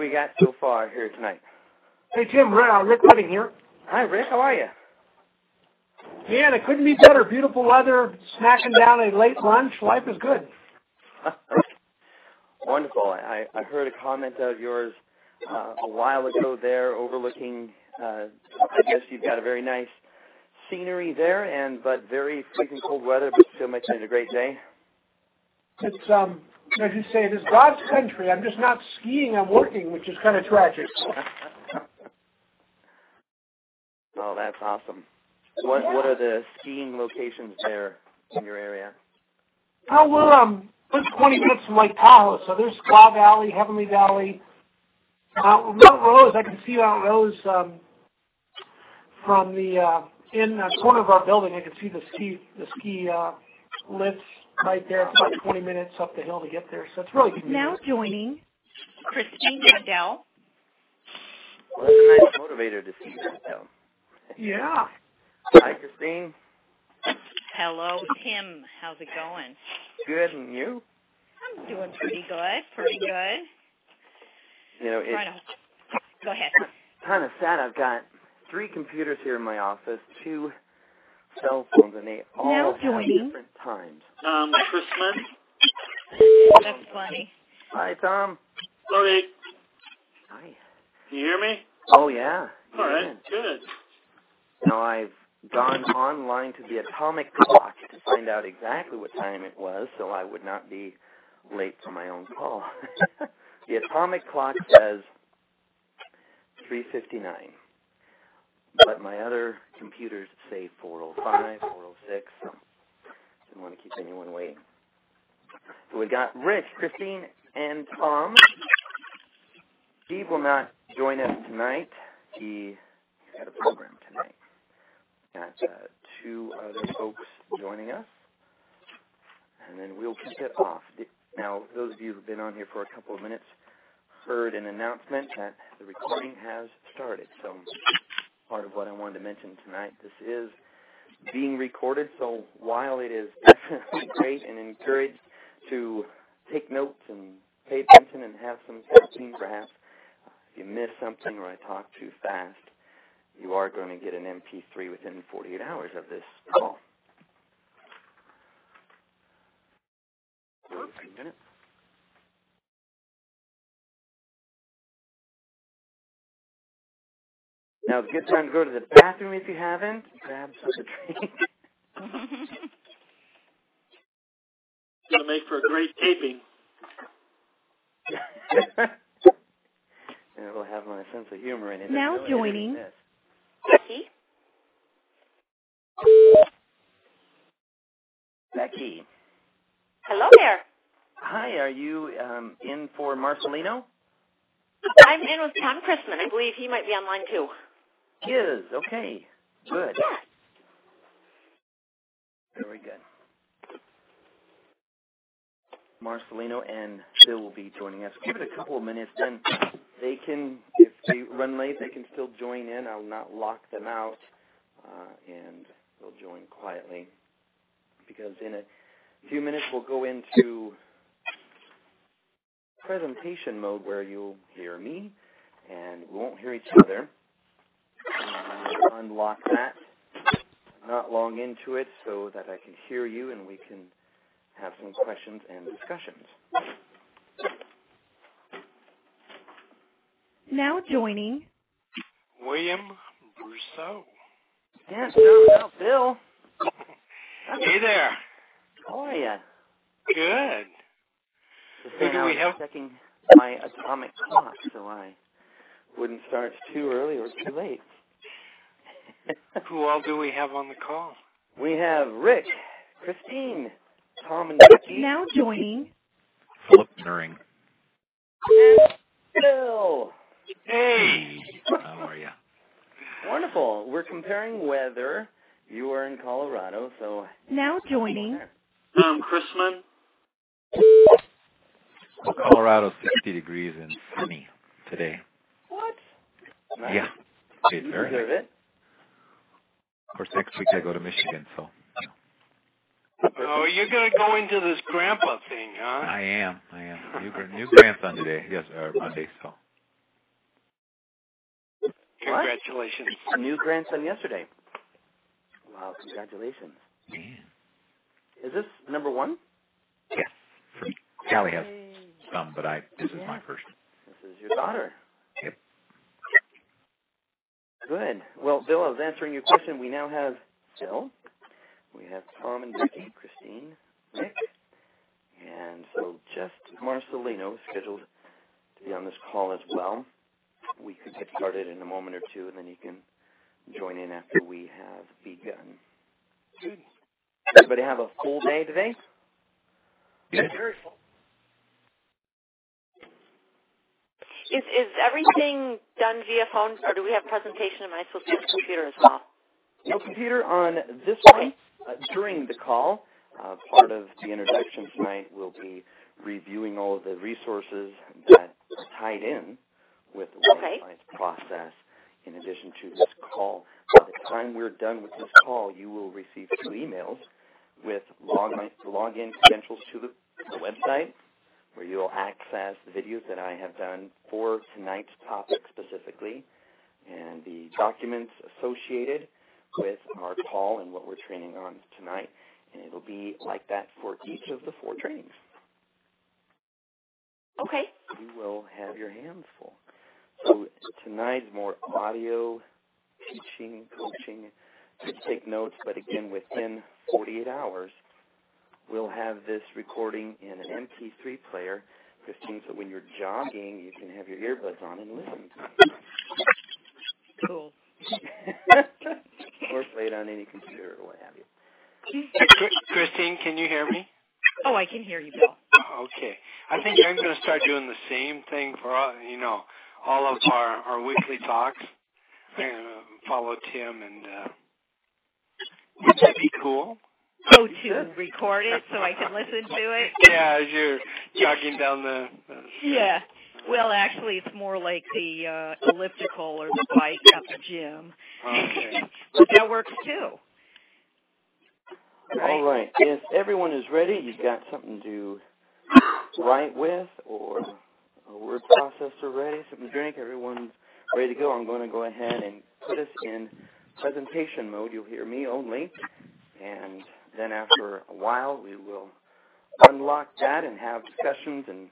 we got so far here tonight? Hey, Tim, Rick Redding here. Hi, Rick. How are you? Man, it couldn't be better. Beautiful weather, smacking down a late lunch. Life is good. Wonderful. I heard a comment of yours a while ago there overlooking, I guess you've got a very nice scenery there, but very freezing cold weather, but still making it a great day. It's, as you say, it is God's country. I'm just not skiing, I'm working, which is kind of tragic. Oh, that's awesome. What are the skiing locations there in your area? Oh, we're 20 minutes from Lake Tahoe, so there's Squaw Valley, Heavenly Valley, Mount Rose. I can see Mount Rose from the in the corner of our building. I can see the ski lifts right there. It's about 20 minutes up the hill to get there, so it's really convenient. Now joining Christine Adele. Well, that's a nice motivator to see that, though. Yeah. Hi, Christine. Hello, Tim. How's it going? Good, and you? I'm doing pretty good. You know, it's Go ahead. kind of sad. I've got 3 computers here in my office, 2 cell phones, and they all have different times. Chrisman. That's funny. Hi, Tom. Okay. Hi. Can you hear me? Oh, yeah. All right. Good. Now, I've gone online to the atomic clock to find out exactly what time it was so I would not be late for my own call. The atomic clock says 3:59, but my other computers say 4:05, 4:06, so didn't want to keep anyone waiting. So we've got Rich, Christine, and Tom. Steve will not join us tonight. He's got a program tonight. Got 2 other folks joining us, and then we'll kick it off. Now, those of you who've been on here for a couple of minutes heard an announcement that the recording has started. So part of what I wanted to mention tonight, this is being recorded, so while it is definitely great and encouraged to take notes and pay attention and have some caffeine perhaps, if you miss something or I talk too fast, you are going to get an MP3 within 48 hours of this call. A minute. Now, it's a good time to go to the bathroom if you haven't. Grab something to drink. It's going to make for a great taping. And it'll have my sense of humor in it. Now joining Becky? Becky. Hello there. Hi, are you in for Marcelino? I'm in with Tom Chrisman. I believe he might be online too. He is. Okay. Good. Yeah. Very good. Marcelino and Bill will be joining us. Give it a couple of minutes, then they can, if they run late, they can still join in. I'll not lock them out, and they'll join quietly. Because in a few minutes, we'll go into presentation mode where you'll hear me, and we won't hear each other. We'll unlock that, not long into it, so that I can hear you and we can have some questions and discussions. Now joining William Brousseau. Yes, no, Bill. Hey there. How are you? Good. Who do we have? Checking my atomic clock so I wouldn't start too early or too late. Who all do we have on the call? We have Rick, Christine, Tom, and Becky. Now joining Philip Nuring. And Bill. Hey. How are you? Wonderful. We're comparing weather. You are in Colorado, so... Now joining Chrisman. Colorado, 60 degrees and sunny today. What? Nice. Yeah. It's very deserve nice. it. Of course, next week I go to Michigan, so... Oh, you're going to go into this grandpa thing, huh? I am. New grandson today. Yes, Monday, so... much. Congratulations. A new grandson yesterday. Wow, congratulations. Yeah. Is this number one? Yes. Callie has some, but this is my first. This is your daughter. Yep. Good. Well, Bill, I was answering your question. We now have Phil. We have Tom and Becky, Christine, Nick, and so just Marcelino is scheduled to be on this call as well. We could get started in a moment or two, and then you can join in after we have begun. Good. Everybody have a full day today? Yes. Very full. Is everything done via phone, or do we have a presentation? Am I supposed to use a computer as well? No computer on this one. During the call, part of the introduction tonight will be reviewing all of the resources that are tied in with the Science process in addition to this call. By the time we're done with this call, you will receive 2 emails with login credentials to the website where you'll access the videos that I have done for tonight's topic specifically and the documents associated with our call and what we're training on tonight. And it'll be like that for each of the 4 trainings. Okay. You will have your hands full. So tonight's more audio, teaching, coaching. Just take notes, but again, within 48 hours, we'll have this recording in an MP3 player, Christine, so when you're jogging, you can have your earbuds on and listen. Cool. Or play it on any computer or what have you. Hey, Christine, can you hear me? Oh, I can hear you, Bill. Okay. I think I'm going to start doing the same thing for, all of our weekly talks. I'm going to follow Tim, and would that be cool? Oh, to record it so I can listen to it? Yeah, as you're jogging down the Yeah. Well, actually, it's more like the elliptical or the bike at the gym. Okay. But that works, too. All right. If everyone is ready, you've got something to write with or a word processor ready, something to drink, everyone's ready to go. I'm going to go ahead and put us in presentation mode. You'll hear me only. And then after a while, we will unlock that and have discussions and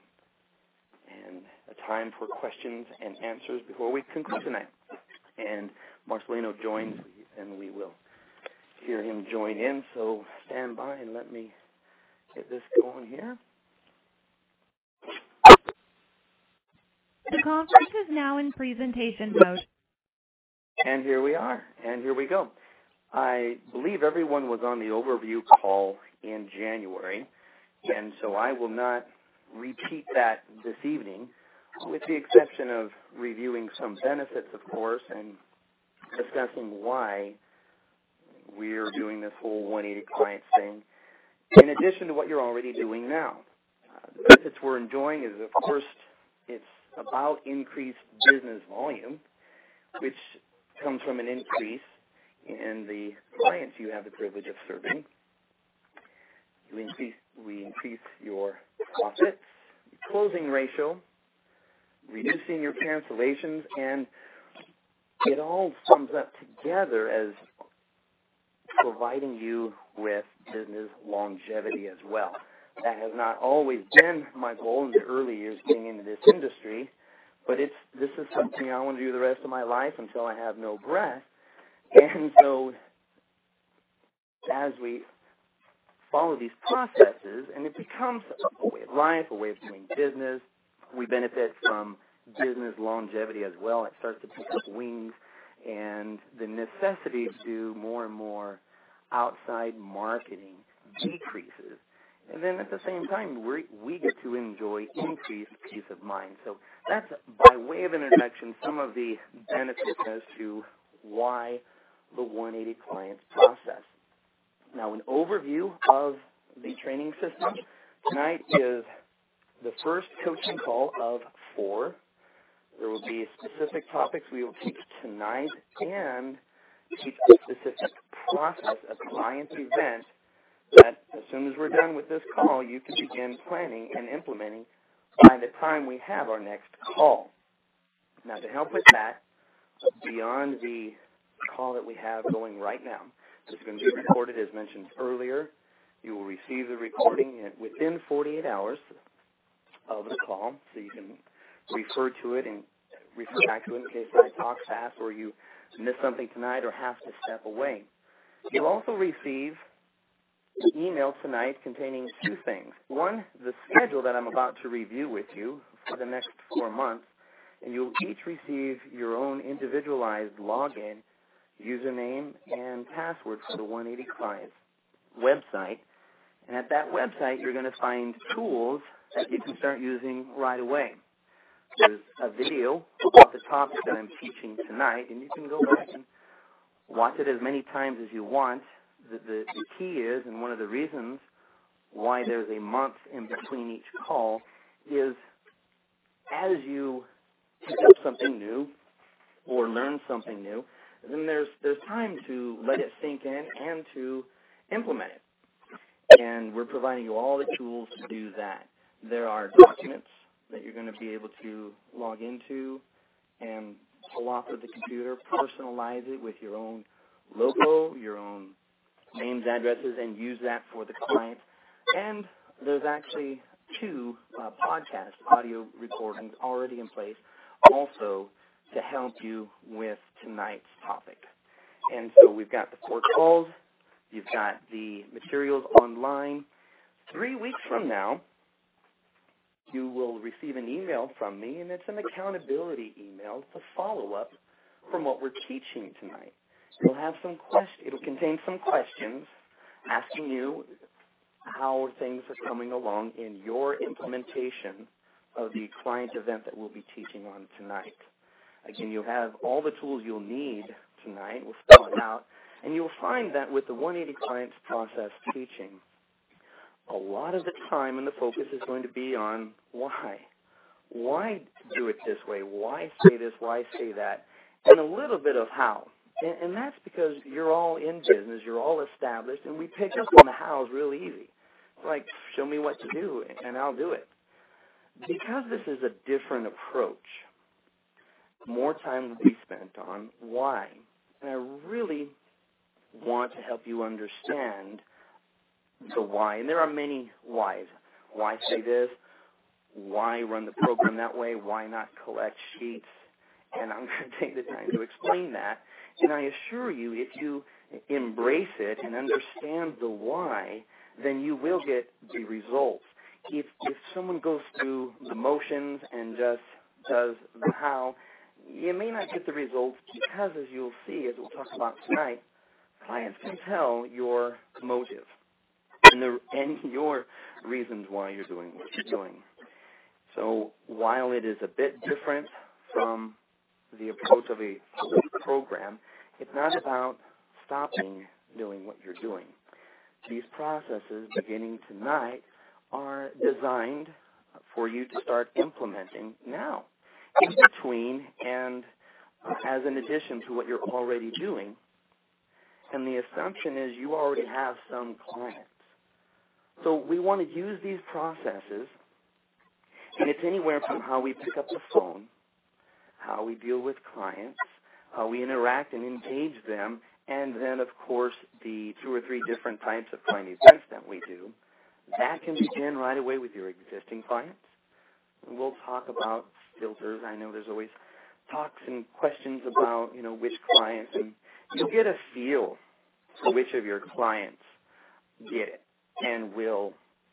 a time for questions and answers before we conclude tonight. And Marcelino joins, and we will hear him join in. So stand by and let me get this going here. The conference is now in presentation mode. And here we are, and here we go. I believe everyone was on the overview call in January, and so I will not repeat that this evening, with the exception of reviewing some benefits, of course, and discussing why we're doing this whole 180 client thing, in addition to what you're already doing now. The benefits we're enjoying is, of course, it's about increased business volume, which comes from an increase in the clients you have the privilege of serving. We increase your profits, your closing ratio, reducing your cancellations, and it all sums up together as providing you with business longevity as well. That has not always been my goal in the early years getting into this industry, but this is something I want to do the rest of my life until I have no breath. And so as we follow these processes, and it becomes a way of life, a way of doing business, we benefit from business longevity as well. It starts to pick up wings, and the necessity to do more and more outside marketing decreases. And then at the same time, we get to enjoy increased peace of mind. So that's, by way of introduction, some of the benefits as to why the 180 clients process. Now, an overview of the training system. Tonight is the first coaching call of 4. There will be specific topics we will teach tonight and teach a specific process, a client event, that as soon as we're done with this call, you can begin planning and implementing by the time we have our next call. Now, to help with that, beyond the call that we have going right now. This is going to be recorded, as mentioned earlier. You will receive the recording within 48 hours of the call, so you can refer to it and refer back to it in case I talk fast or you miss something tonight or have to step away. You'll also receive an email tonight containing two things. One, the schedule that I'm about to review with you for the next 4 months, and you'll each receive your own individualized login, username, and password for the 180 Clients website. And at that website, you're going to find tools that you can start using right away. There's a video about the topic that I'm teaching tonight, and you can go back and watch it as many times as you want. The key is, and one of the reasons why there's a month in between each call, is as you pick up something new or learn something new, then there's time to let it sink in and to implement it. And we're providing you all the tools to do that. There are documents that you're going to be able to log into and pull off of the computer, personalize it with your own logo, your own names, addresses, and use that for the client. And there's actually 2 podcast audio recordings already in place also to help you with tonight's topic. And so we've got the 4 calls. You've got the materials online. 3 weeks from now, you will receive an email from me, and it's an accountability email to follow up from what we're teaching tonight. It'll contain some questions asking you how things are coming along in your implementation of the client event that we'll be teaching on tonight. Again, you'll have all the tools you'll need tonight. We'll spell it out. And you'll find that with the 180 Clients process teaching, a lot of the time and the focus is going to be on why. Why do it this way? Why say this? Why say that? And a little bit of how. And that's because you're all in business, you're all established, and we pick up on the hows real easy. Like, show me what to do, and I'll do it. Because this is a different approach, more time will be spent on why. And I really want to help you understand the why. And there are many whys. Why say this? Why run the program that way? Why not collect sheets? And I'm going to take the time to explain that. And I assure you, if you embrace it and understand the why, then you will get the results. If someone goes through the motions and just does the how, you may not get the results because, as you'll see, as we'll talk about tonight, clients can tell your motive and your reasons why you're doing what you're doing. So while it is a bit different from the approach of a program, it's not about stopping doing what you're doing. These processes, beginning tonight, are designed for you to start implementing now, in between and as an addition to what you're already doing. And the assumption is you already have some clients. So we want to use these processes, and it's anywhere from how we pick up the phone, how we deal with clients, how we interact and engage them, and then, of course, the 2 or 3 different types of client events that we do. That can begin right away with your existing clients. And we'll talk about filters. I know there's always talks and questions about, which clients, and you'll get a feel for which of your clients get it and will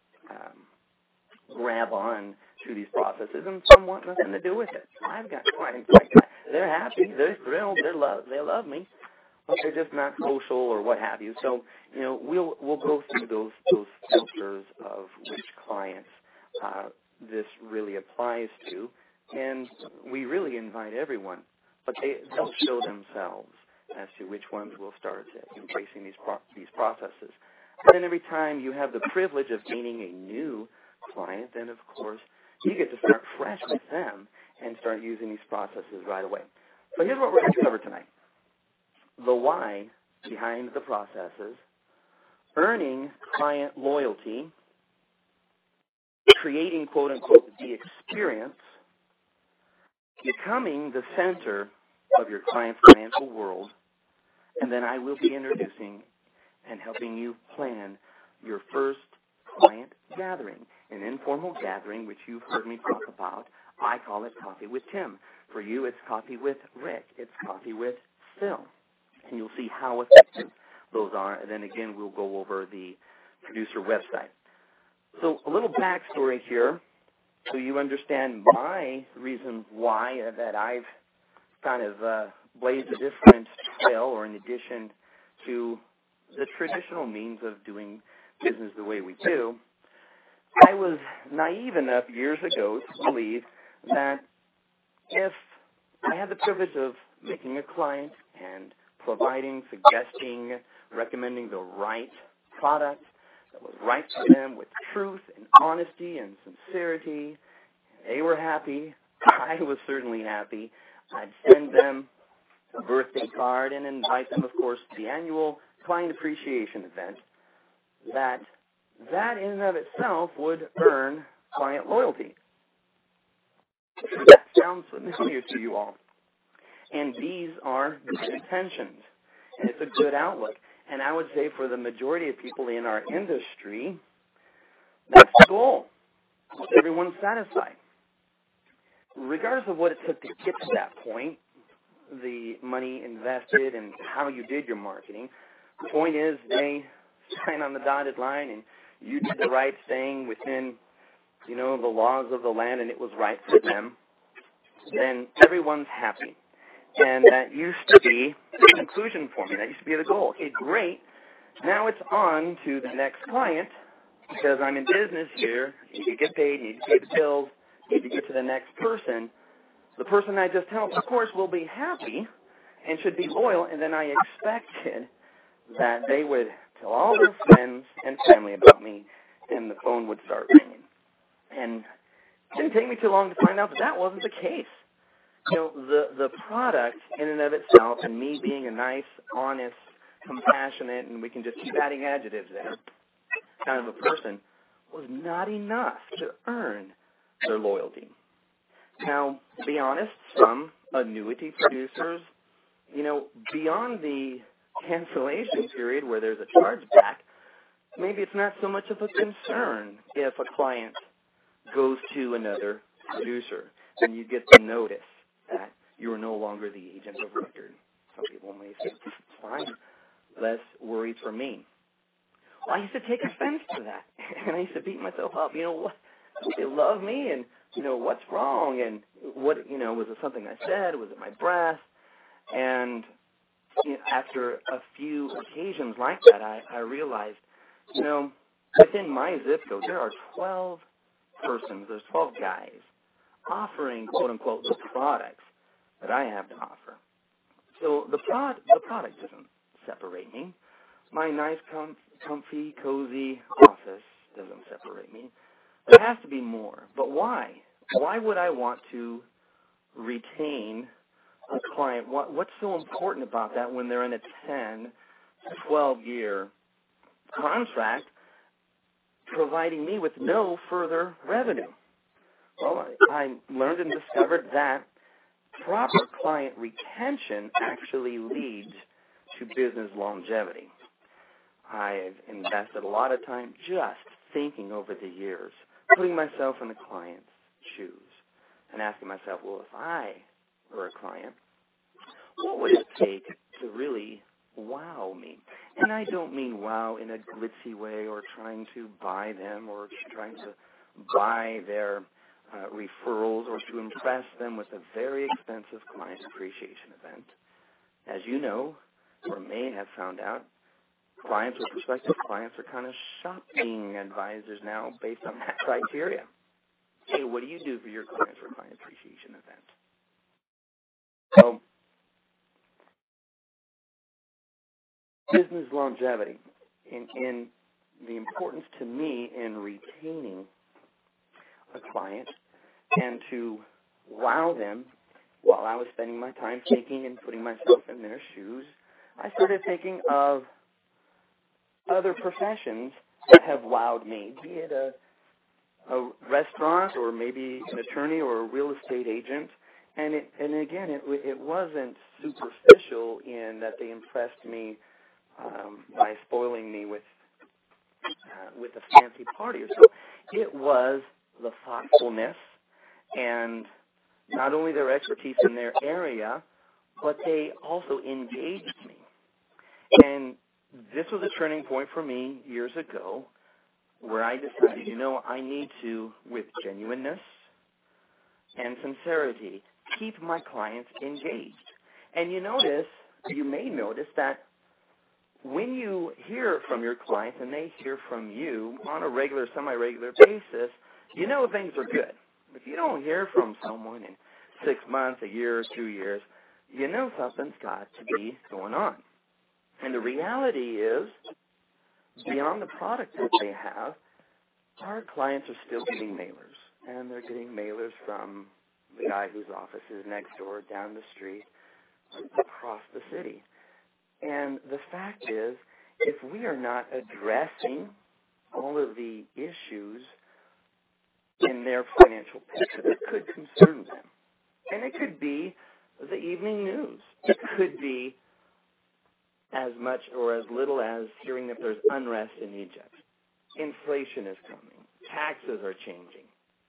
grab on to these processes, and some want nothing to do with it. I've got clients like that. They're happy, they're thrilled, they love me, but they're just not social or what have you. So, we'll go through those filters of which clients this really applies to, and we really invite everyone, but they'll show themselves as to which ones will start embracing these processes. And then every time you have the privilege of gaining a new client, then of course you get to start fresh with them and start using these processes right away. So here's what we're going to cover tonight. The why behind the processes, earning client loyalty, creating, quote-unquote, the experience, becoming the center of your client's financial world, and then I will be introducing and helping you plan your first client gathering, an informal gathering, which you've heard me talk about. I call it Coffee with Tim. For you, it's Coffee with Rick. It's Coffee with Phil. And you'll see how effective those are. And then again, we'll go over the producer website. So a little backstory here, so you understand my reason why that I've kind of blazed a different trail, or in addition to the traditional means of doing business the way we do. I was naive enough years ago to believe that if I had the privilege of making a client and providing, suggesting, recommending the right product that was right for them with truth and honesty and sincerity, they were happy, I was certainly happy. I'd send them a birthday card and invite them, of course, to the annual client appreciation event. That in and of itself would earn client loyalty. That sounds familiar to you all. And these are good intentions, and it's a good outlook. And I would say for the majority of people in our industry, that's the goal. Everyone's satisfied. Regardless of what it took to get to that point, the money invested and how you did your marketing, the point is they sign on the dotted line and you did the right thing within, the laws of the land, and it was right for them, then everyone's happy. And that used to be the conclusion for me. That used to be the goal. Okay, great. Now it's on to the next client, because I'm in business here. You need to get paid, you need to pay the bills, you need to get to the next person. The person I just helped, of course, will be happy and should be loyal, and then I expected that they would tell all their friends and family about me, and the phone would start ringing. And it didn't take me too long to find out that that wasn't the case. The product in and of itself, and me being a nice, honest, compassionate, and we can just keep adding adjectives there, kind of a person, was not enough to earn their loyalty. Now, to be honest, some annuity producers, beyond the cancellation period where there's a chargeback, maybe it's not so much of a concern if a client goes to another producer and you get the notice that you are no longer the agent of record. Some people may say, fine, less worries for me. Well, I used to take offense to that, and I used to beat myself up. What? Don't they love me? And, what's wrong? And what, was it something I said? Was it my breath? And after a few occasions like that, I realized, within my zip code, there are 12 persons, there's 12 guys offering, quote-unquote, the products that I have to offer. So the product doesn't separate me. My nice, comfy, cozy office doesn't separate me. There has to be more. But why? Why would I want to retain a client? What's so important about that when they're in a 10, 12-year contract providing me with no further revenue? Well, I learned and discovered that proper client retention actually leads to business longevity. I've invested a lot of time just thinking over the years, putting myself in the client's shoes and asking myself, well, if I were a client, what would it take to really wow me? And I don't mean wow in a glitzy way or trying to buy them or trying to buy their referrals or to impress them with a very expensive client appreciation event. As you know, or may have found out, clients or prospective clients are kind of shopping advisors now based on that criteria. Hey, what do you do for your clients for a client appreciation event? So, business longevity in the importance to me in retaining a client and to wow them while I was spending my time thinking and putting myself in their shoes, I started thinking of other professions that have wowed me, be it a restaurant or maybe an attorney or a real estate agent. And again, it wasn't superficial in that they impressed me by spoiling me with a fancy party or so. It was the thoughtfulness and not only their expertise in their area, but they also engaged me. And this was a turning point for me years ago where I decided, I need to, with genuineness and sincerity, keep my clients engaged. And you may notice that when you hear from your clients and they hear from you on a regular, semi-regular basis, things are good. If you don't hear from someone in 6 months, a year, or 2 years, something's got to be going on. And the reality is, beyond the product that they have, our clients are still getting mailers. And they're getting mailers from the guy whose office is next door, down the street, across the city. And the fact is, if we are not addressing all of the issues in their financial picture that could concern them, and it could be the evening news. It could be as much or as little as hearing that there's unrest in Egypt. Inflation is coming. Taxes are changing.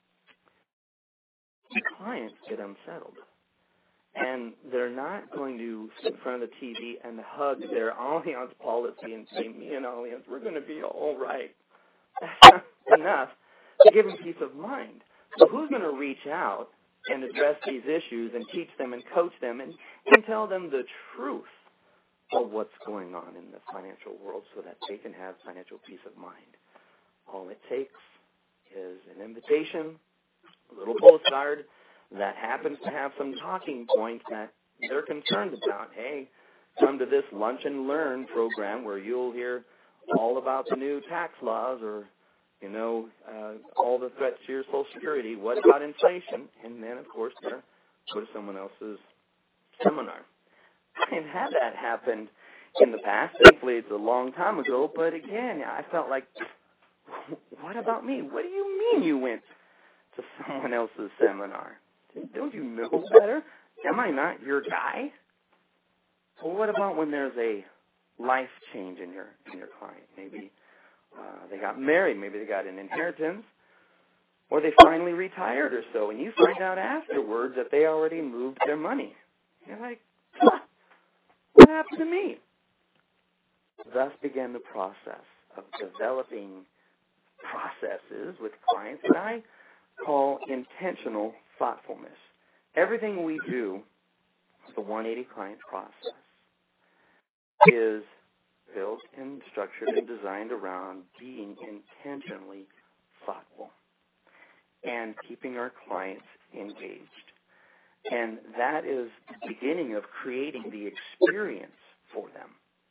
The clients get unsettled. And they're not going to sit in front of the TV and hug their Allianz policy and say, me and Allianz, we're going to be all right. That's not enough to give them peace of mind. So who's going to reach out and address these issues and teach them and coach them and tell them the truth of what's going on in the financial world so that they can have financial peace of mind? All it takes is an invitation, a little postcard that happens to have some talking points that they're concerned about. Hey, come to this Lunch and Learn program where you'll hear all about the new tax laws or, all the threats to your Social Security. What about inflation? And then, of course, they're go to someone else's seminar. I've had that happen in the past. Thankfully, it's a long time ago. But again, I felt like, what about me? What do you mean you went to someone else's seminar? Don't you know better? Am I not your guy? Well, what about when there's a life change in your client? Maybe they got married, maybe they got an inheritance, or they finally retired or so, and you find out afterwards that they already moved their money. You're like, what happened to me? Thus began the process of developing processes with clients that I call intentional thoughtfulness. Everything we do, the 180 client process, is built and structured and designed around being intentionally thoughtful and keeping our clients engaged. And that is the beginning of creating the experience for them.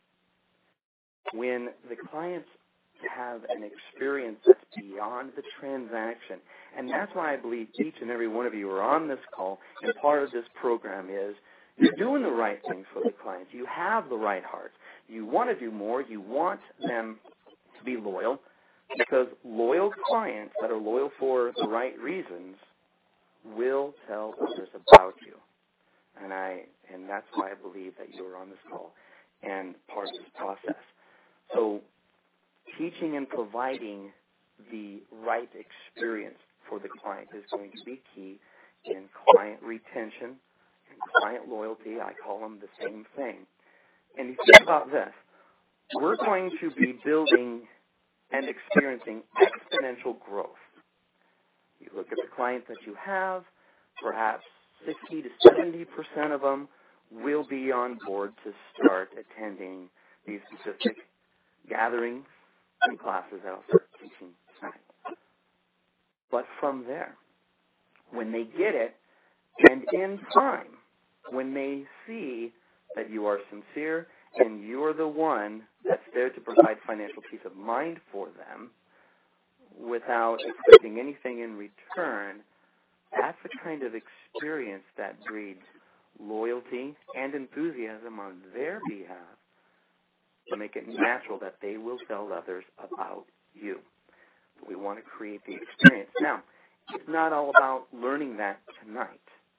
When the clients have an experience that's beyond the transaction, and that's why I believe each and every one of you are on this call, and part of this program is you're doing the right things for the clients. You have the right heart. You want to do more. You want them to be loyal, because loyal clients that are loyal for the right reasons will tell others about you. And that's why I believe that you are on this call and part of this process. So teaching and providing the right experience for the client is going to be key in client retention and client loyalty. I call them the same thing. And you think about this. We're going to be building and experiencing exponential growth. You look at the clients that you have, perhaps 60 to 70% of them will be on board to start attending these specific gatherings and classes that I'll start teaching tonight. But from there, when they get it, and in time, when they see that you are sincere and you're the one that's there to provide financial peace of mind for them without expecting anything in return, that's the kind of experience that breeds loyalty and enthusiasm on their behalf to make it natural that they will tell others about you. But we want to create the experience. Now, it's not all about learning that tonight.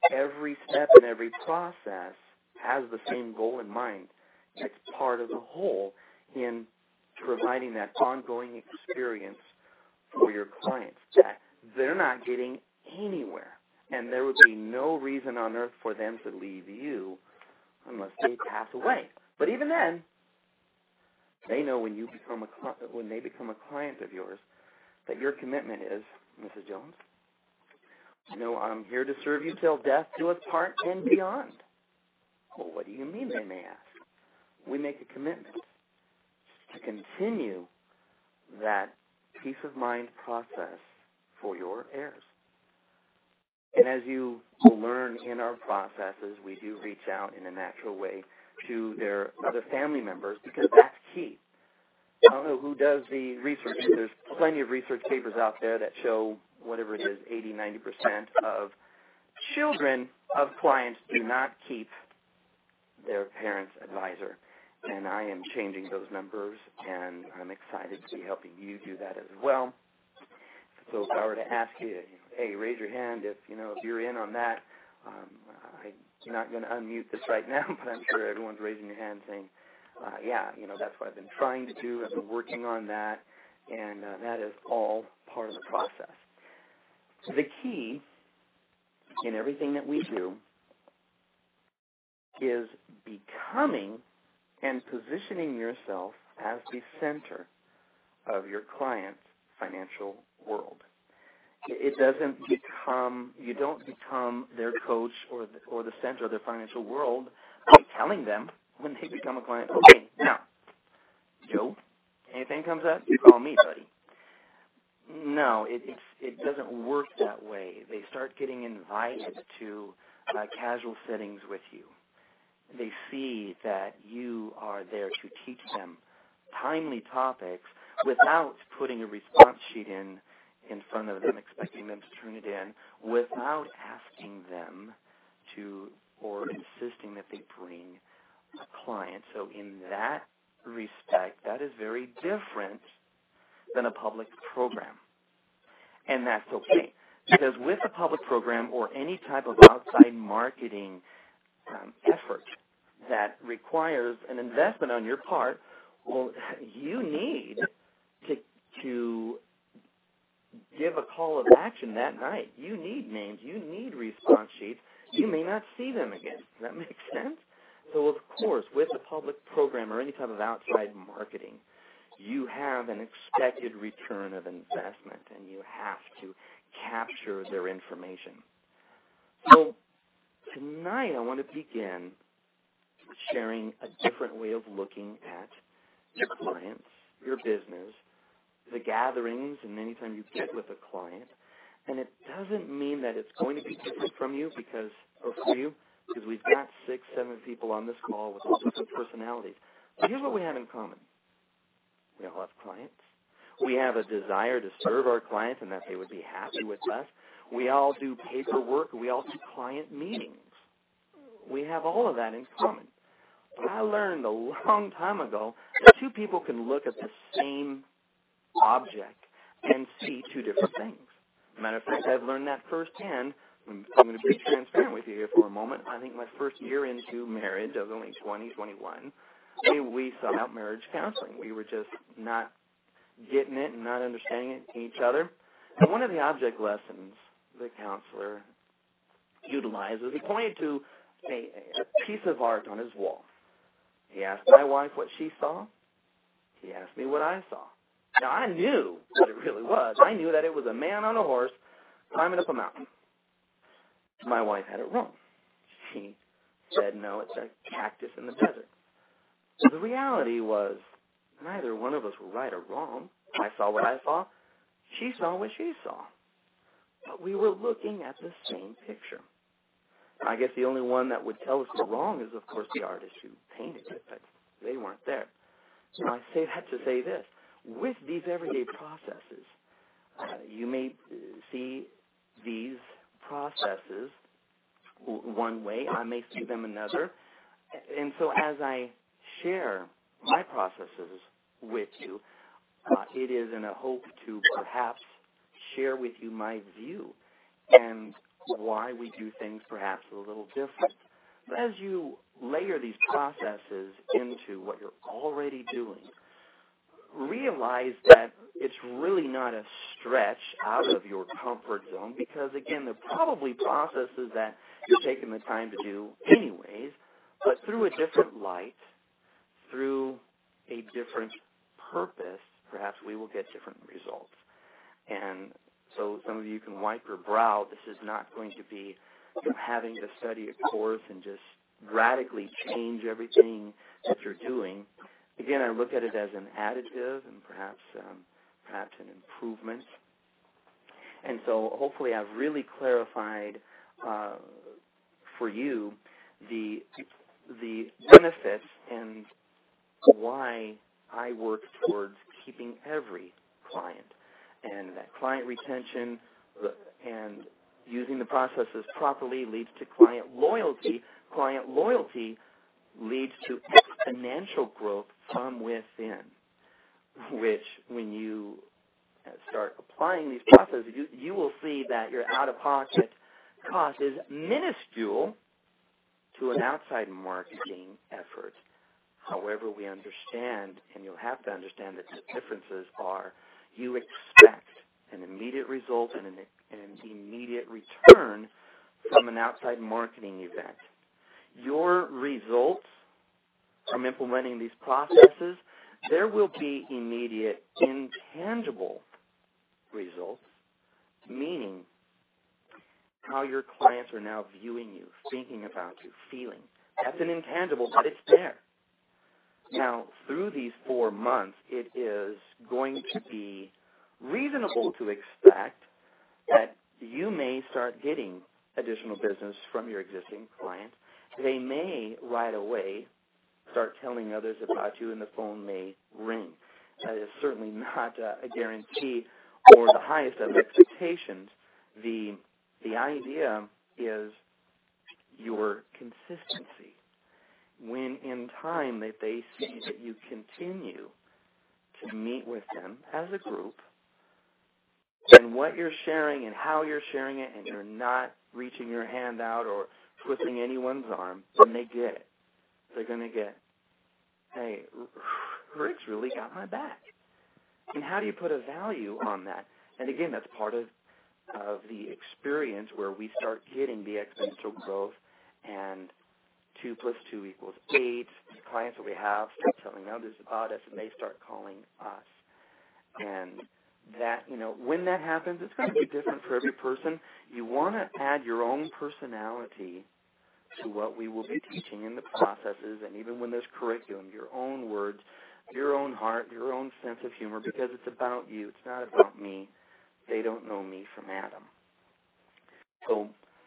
every step and every process has the same goal in mind. It's part of the whole in providing that ongoing experience for your clients that they're not getting anywhere. And there would be no reason on earth for them to leave you unless they pass away. But even then, they know when they become a client of yours that your commitment is, Mrs. Jones, I'm here to serve you till death do us part and beyond. Well, what do you mean, they may ask? We make a commitment to continue that peace of mind process for your heirs. And as you will learn in our processes, we do reach out in a natural way to their other family members because that's key. I don't know who does the research. There's plenty of research papers out there that show whatever it is, 80-90% of children of clients do not keep their parents' advisor. And I am changing those numbers, and I'm excited to be helping you do that as well. So if I were to ask you, hey, raise your hand if you're in on that. I'm not going to unmute this right now, but I'm sure everyone's raising your hand saying, that's what I've been trying to do. I've been working on that, and that is all part of the process. The key in everything that we do is becoming and positioning yourself as the center of your client's financial world. It doesn't become, you don't become their coach or the center of their financial world by telling them when they become a client, okay, now, Joe, anything comes up, you call me, buddy. No, it doesn't work that way. They start getting invited to casual settings with you. They see that you are there to teach them timely topics without putting a response sheet in front of them, expecting them to turn it in, without asking them to or insisting that they bring a client. So in that respect, that is very different than a public program. And that's okay. Because with a public program or any type of outside marketing effort that requires an investment on your part, well, you need to give a call of action that night. You need names. You need response sheets. You may not see them again. Does that make sense? So, of course, with a public program or any type of outside marketing, you have an expected return of investment, and you have to capture their information. So tonight I want to begin sharing a different way of looking at your clients, your business, the gatherings, and anytime you get with a client. And it doesn't mean that it's going to be different from you for you, because we've got 6, 7 people on this call with all different personalities. But here's what we have in common. We all have clients. We have a desire to serve our clients and that they would be happy with us. We all do paperwork. We all do client meetings. We have all of that in common. But I learned a long time ago that two people can look at the same object and see two different things. Matter of fact, I've learned that firsthand. I'm going to be transparent with you here for a moment. I think my first year into marriage, I was only 20, 21, we sought out marriage counseling. We were just not getting it and not understanding each other. And one of the object lessons the counselor utilized was he pointed to a piece of art on his wall. He asked my wife what she saw. He asked me what I saw. Now, I knew what it really was. I knew that it was a man on a horse climbing up a mountain. My wife had it wrong. She said, no, it's a cactus in the desert. The reality was neither one of us were right or wrong. I saw what I saw. She saw what she saw. But we were looking at the same picture. I guess the only one that would tell us we're wrong is, of course, the artist who painted it, but they weren't there. So I say that to say this. With these everyday processes, you may see these processes one way. I may see them another. And so as I share my processes with you, it is in a hope to perhaps share with you my view and why we do things perhaps a little different. But as you layer these processes into what you're already doing, realize that it's really not a stretch out of your comfort zone because, again, they're probably processes that you're taking the time to do anyways, but through a different light, through a different purpose, perhaps we will get different results. And so some of you can wipe your brow. This is not going to be having to study a course and just radically change everything that you're doing. Again, I look at it as an additive and perhaps an improvement. And so hopefully I've really clarified for you the benefits and why I work towards keeping every client. And that client retention and using the processes properly leads to client loyalty. Client loyalty leads to exponential growth from within, which when you start applying these processes, you will see that your out-of-pocket cost is minuscule to an outside marketing effort. However, we understand, and you'll have to understand that the differences are you expect an immediate result and an immediate return from an outside marketing event. Your results from implementing these processes, there will be immediate intangible results, meaning how your clients are now viewing you, thinking about you, feeling. That's an intangible, but it's there. Now, through these 4 months, it is going to be reasonable to expect that you may start getting additional business from your existing clients. They may right away start telling others about you, and the phone may ring. That is certainly not a guarantee or the highest of expectations. The idea is your consistency. When in time that they see that you continue to meet with them as a group, and what you're sharing and how you're sharing it, and you're not reaching your hand out or twisting anyone's arm, then they get it. They're going to get, hey, Rick's really got my back. And how do you put a value on that? And again, that's part of the experience where we start getting the exponential growth, and 2 + 2 = 8. The clients that we have start telling others about us, and they start calling us. And that, when that happens, it's going to be different for every person. You want to add your own personality to what we will be teaching in the processes, and even when there's curriculum, your own words, your own heart, your own sense of humor, because it's about you. It's not about me. They don't know me from Adam. So,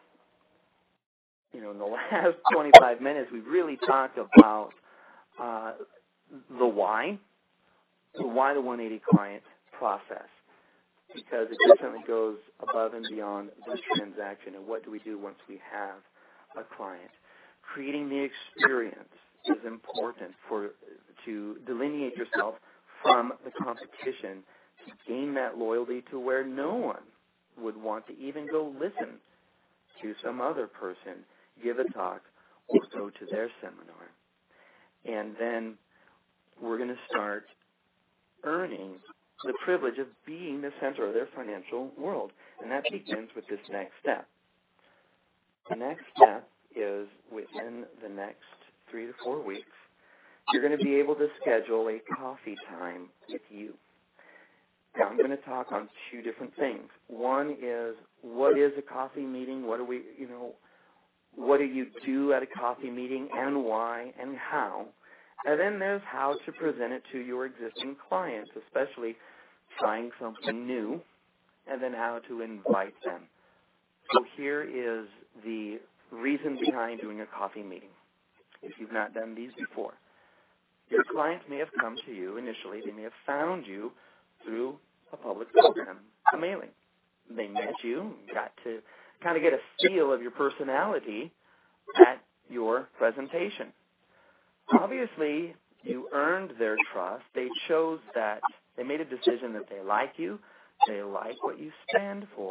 in the last 25 minutes, we've really talked about the why the 180 client process, because it definitely goes above and beyond the transaction and what do we do once we have a client. Creating the experience is important to delineate yourself from the competition, to gain that loyalty to where no one would want to even go listen to some other person give a talk or go to their seminar. And then we're going to start earning the privilege of being the center of their financial world. And that begins with this next step. The next step is within the next 3 to 4 weeks, you're going to be able to schedule a coffee time with you. Now, I'm going to talk on 2 different things. One is, what is a coffee meeting? What do you do at a coffee meeting, and why and how? And then there's how to present it to your existing clients, especially trying something new, and then how to invite them. So here is the reason behind doing a coffee meeting, if you've not done these before. Your clients may have come to you initially. They may have found you through a public program, a mailing. They met you, got to kind of get a feel of your personality at your presentation. Obviously, you earned their trust. They chose that. They made a decision that they like you, they like what you stand for,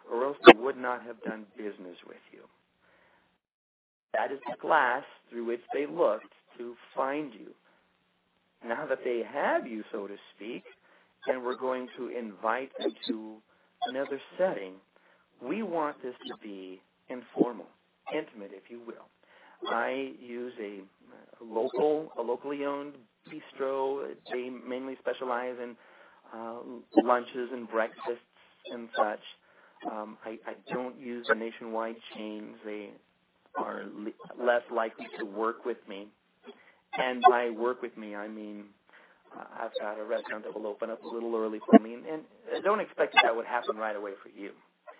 or else they would not have done business with you. That is the glass through which they looked to find you. Now that they have you, so to speak, and we're going to invite them to another setting, we want this to be informal, intimate, if you will. I use a locally owned bistro. They mainly specialize in lunches and breakfasts and such. I don't use the nationwide chains. They are less likely to work with me. And by work with me, I mean I've got a restaurant that will open up a little early for me, and don't expect that would happen right away for you.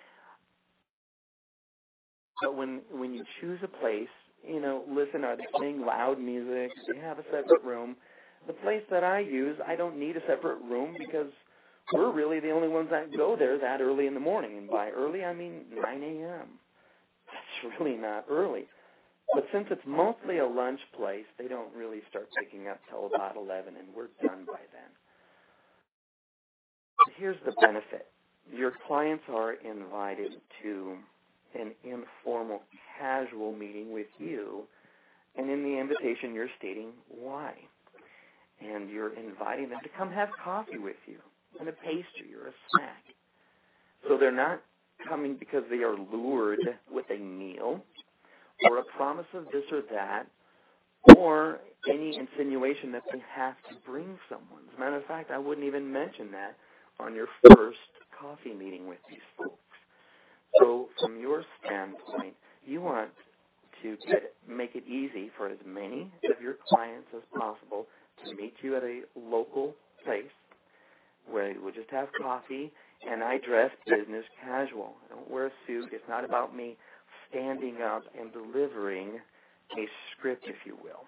But when you choose a place, listen, are they playing loud music? Do they have a separate room? The place that I use, I don't need a separate room because we're really the only ones that go there that early in the morning. And by early, I mean 9 a.m. That's really not early. But since it's mostly a lunch place, they don't really start picking up till about 11, and we're done by then. Here's the benefit. Your clients are invited to an informal, casual meeting with you, and in the invitation you're stating why. And you're inviting them to come have coffee with you, and a pastry or a snack. So they're not coming because they are lured with a meal or a promise of this or that, or any insinuation that they have to bring someone. As a matter of fact, I wouldn't even mention that on your first coffee meeting with these folks. So from your standpoint, you want to make it easy for as many of your clients as possible to meet you at a local place where we'll just have coffee, and I dress business casual. I don't wear a suit. It's not about me standing up and delivering a script, if you will.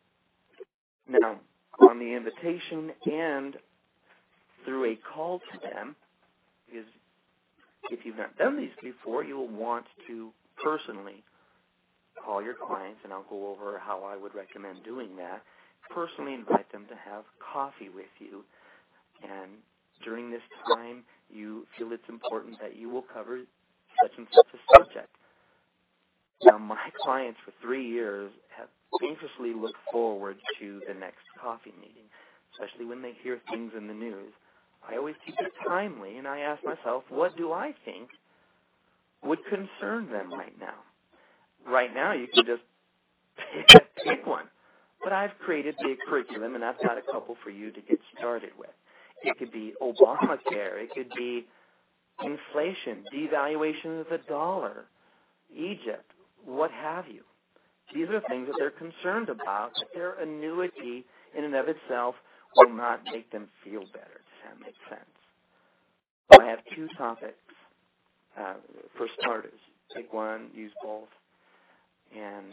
Now, on the invitation and through a call to them, because if you've not done these before, you will want to personally call your clients, and I'll go over how I would recommend doing that. Personally invite them to have coffee with you, and during this time, you feel it's important that you will cover such and such a subject. Now, my clients for 3 years have anxiously looked forward to the next coffee meeting, especially when they hear things in the news. I always keep it timely, and I ask myself, what do I think would concern them right now? Right now, you can just pick one. But I've created the curriculum, and I've got a couple for you to get started with. It could be Obamacare. It could be inflation, devaluation of the dollar, Egypt, what have you. These are things that they're concerned about, that their annuity in and of itself will not make them feel better. Does that make sense? So I have 2 topics. For starters, pick one, use both. And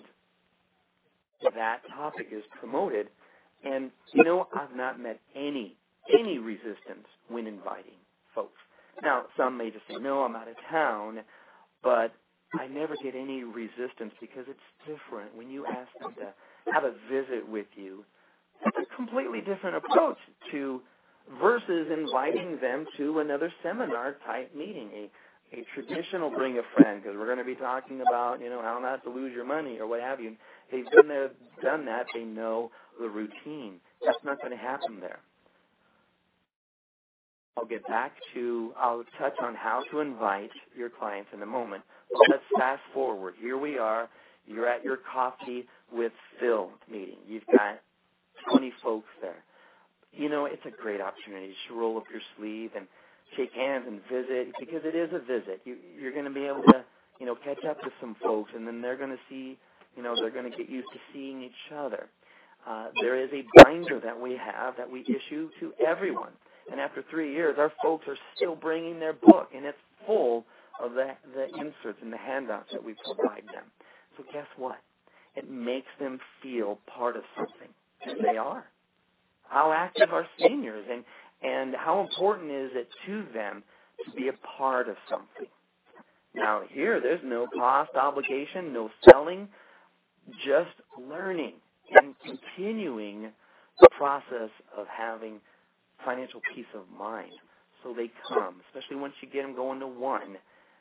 that topic is promoted. And, I've not met any resistance when inviting folks. Now, some may just say, no, I'm out of town, but I never get any resistance because it's different. When you ask them to have a visit with you, it's a completely different approach versus inviting them to another seminar-type meeting, a traditional bring a friend, because we're going to be talking about, how not to lose your money or what have you. They've been there, done that. They know the routine. That's not going to happen there. I'll touch on how to invite your clients in a moment. But let's fast forward. Here we are. You're at your Coffee with Phil meeting. You've got 20 folks there. It's a great opportunity to roll up your sleeve and shake hands and visit, because it is a visit. You're going to be able to, catch up with some folks, and then they're going to see, they're going to get used to seeing each other. There is a binder that we have that we issue to everyone. And after 3 years, our folks are still bringing their book, and it's full of the inserts and the handouts that we provide them. So guess what? It makes them feel part of something. And they are. How active are seniors, and how important is it to them to be a part of something? Now, here, there's no cost obligation, no selling, just learning and continuing the process of having financial peace of mind. So they come, especially once you get them going to one.